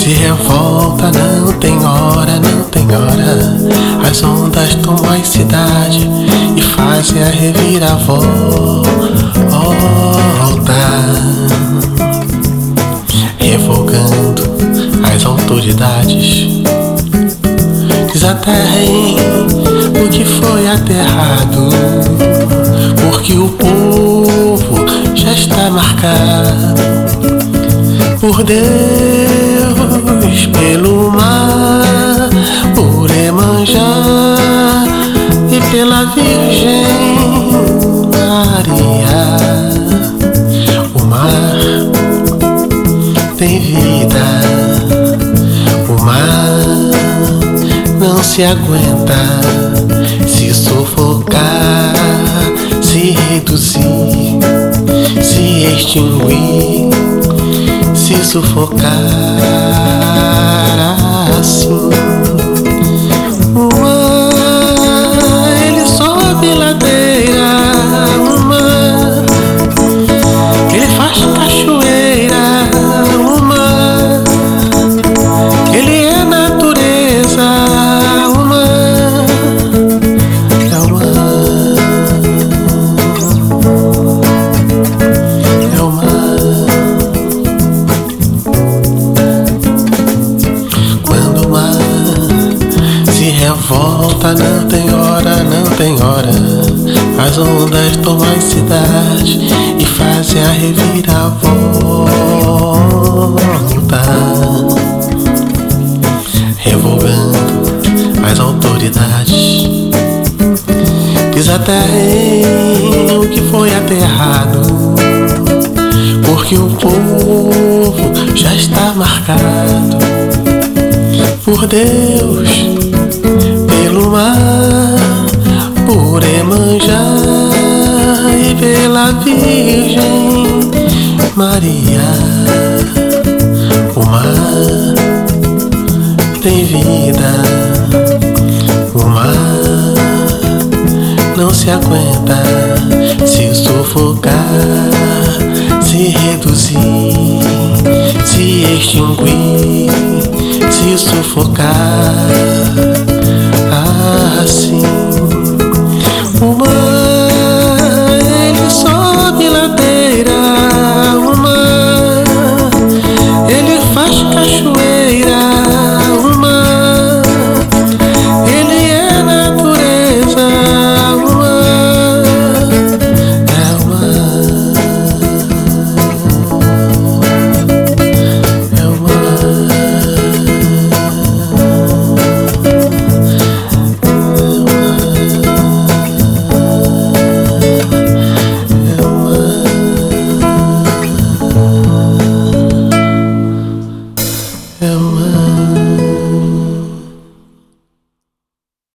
se revolta, não tem hora, não tem hora. As ondas tomam a cidade e fazem a reviravolta, revogando as autoridades. Desaterrem o que foi aterrado, porque o povo já está marcado por Deus, pelo mar, por Iemanjá e pela Virgem Maria. O mar tem vida, o mar não se aguenta se sufocar, se reduzir, se extinguir, se sufocar assim. O mar, ele sobe ladeira, o mar, ele faz cachoeira, o mar, ele é natureza, o mar, é o mar, é o mar. Quando o mar se revolta, não tem hora, não tem hora. As ondas tomam a cidade e fazem a reviravolta, revogando as autoridades. Desaterrem o que foi aterrado, porque o povo já está marcado por Deus, pelo mar, por Iemanjá e pela Virgem Maria. O mar tem vida, o mar não se aguenta se sufocar, se reduzir, se extinguir, se sufocar assim.